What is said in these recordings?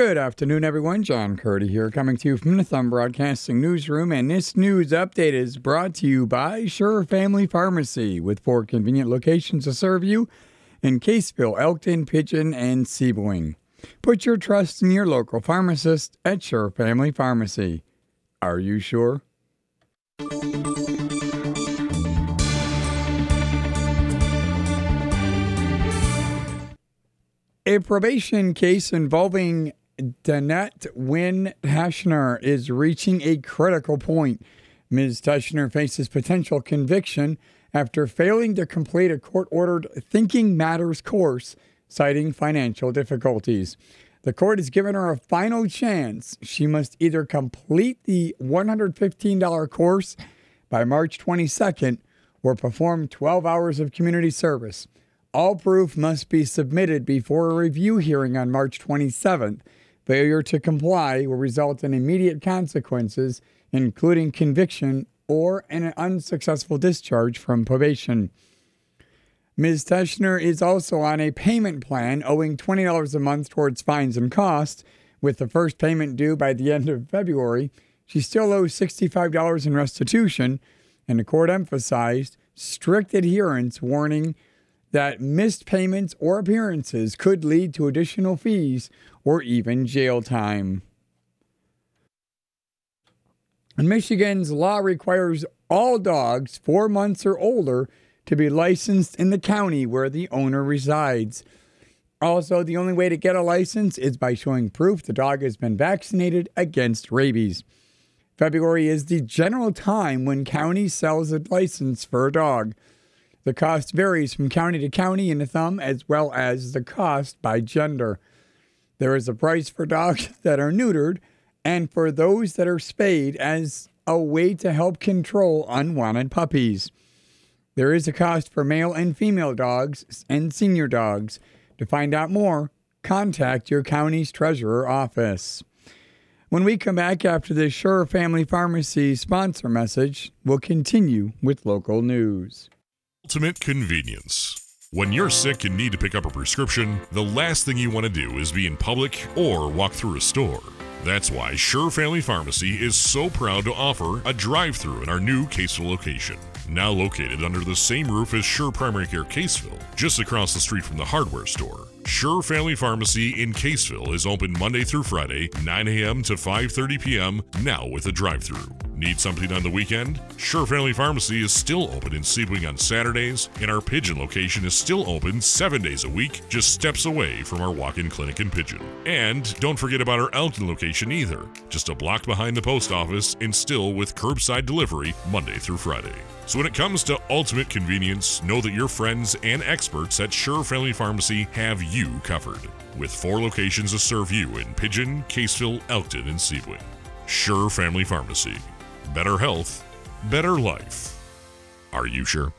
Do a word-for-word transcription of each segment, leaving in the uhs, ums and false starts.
Good afternoon, everyone. John Curdy here, coming to you from the Thumb Broadcasting Newsroom, and this news update is brought to you by Sure Family Pharmacy, with four convenient locations to serve you in Caseville, Elkton, Pigeon, and Sebring. Put your trust in your local pharmacist at Sure Family Pharmacy. Are you sure? A probation case involving Danette Wynn Teschner is reaching a critical point. Miz Teschner faces potential conviction after failing to complete a court-ordered Thinking Matters course, citing financial difficulties. The court has given her a final chance. She must either complete the one hundred fifteen dollars course by March twenty-second or perform twelve hours of community service. All proof must be submitted before a review hearing on March twenty-seventh. Failure to comply will result in immediate consequences, including conviction or an unsuccessful discharge from probation. Miz Teschner is also on a payment plan, owing twenty dollars a month towards fines and costs. With the first payment due by the end of February, she still owes sixty-five dollars in restitution, and the court emphasized strict adherence, warning that missed payments or appearances could lead to additional fees or even jail time. And Michigan's law requires all dogs four months or older to be licensed in the county where the owner resides. Also, the only way to get a license is by showing proof the dog has been vaccinated against rabies. February is the general time when county sells a license for a dog. The cost varies from county to county in the thumb, as well as the cost by gender. There is a price for dogs that are neutered and for those that are spayed as a way to help control unwanted puppies. There is a cost for male and female dogs and senior dogs. To find out more, contact your county's treasurer office. When we come back after this Sure Family Pharmacy sponsor message, we'll continue with local news. Ultimate convenience. When you're sick and need to pick up a prescription, the last thing you want to do is be in public or walk through a store. That's why Sure Family Pharmacy is so proud to offer a drive-thru in our new Caseville location. Now located under the same roof as Sure Primary Care Caseville, just across the street from the hardware store. Sure Family Pharmacy in Caseville is open Monday through Friday, nine a.m. to five thirty p.m., now with a drive-thru. Need something on the weekend? Sure Family Pharmacy is still open in Sebring on Saturdays, and our Pigeon location is still open seven days a week, just steps away from our walk-in clinic in Pigeon. And don't forget about our Elkton location either, just a block behind the post office and still with curbside delivery Monday through Friday. So when it comes to ultimate convenience, know that your friends and experts at Sure Family Pharmacy have you covered, with four locations to serve you in Pigeon, Caseville, Elkton, and Sebring. Sure Family Pharmacy. Better health, better life. Are you sure?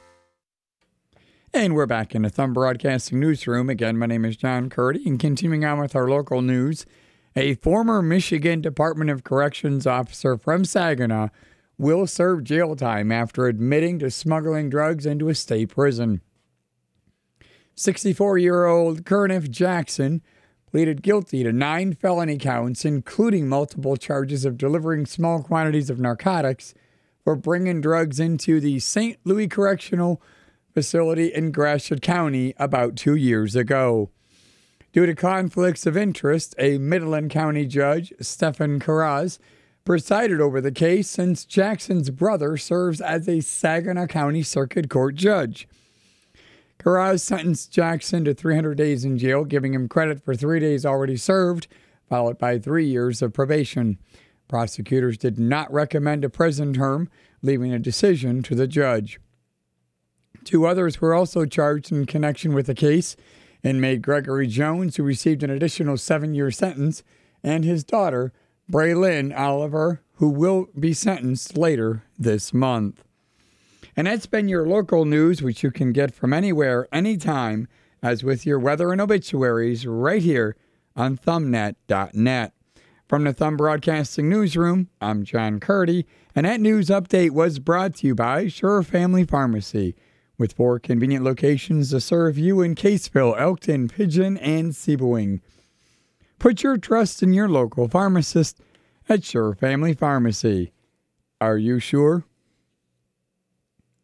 And we're back in the Thumb Broadcasting Newsroom. Again, my name is John Curdy, and continuing on with our local news, a former Michigan Department of Corrections officer from Saginaw will serve jail time after admitting to smuggling drugs into a state prison. sixty-four-year-old Kenneth Jackson pleaded guilty to nine felony counts, including multiple charges of delivering small quantities of narcotics for bringing drugs into the Saint Louis Correctional Facility in Gratiot County about two years ago. Due to conflicts of interest, a Midland County judge, Stephen Carraz, presided over the case since Jackson's brother serves as a Saginaw County Circuit Court judge. Carraz sentenced Jackson to three hundred days in jail, giving him credit for three days already served, followed by three years of probation. Prosecutors did not recommend a prison term, leaving a decision to the judge. Two others were also charged in connection with the case: inmate Gregory Jones, who received an additional seven-year sentence, and his daughter, Braylyn Oliver, who will be sentenced later this month. And that's been your local news, which you can get from anywhere, anytime, as with your weather and obituaries right here on thumbnet dot net. From the Thumb Broadcasting Newsroom, I'm John Curdy, and that news update was brought to you by Sure Family Pharmacy, with four convenient locations to serve you in Caseville, Elkton, Pigeon, and Sebring. Put your trust in your local pharmacist at Sure Family Pharmacy. Are you sure?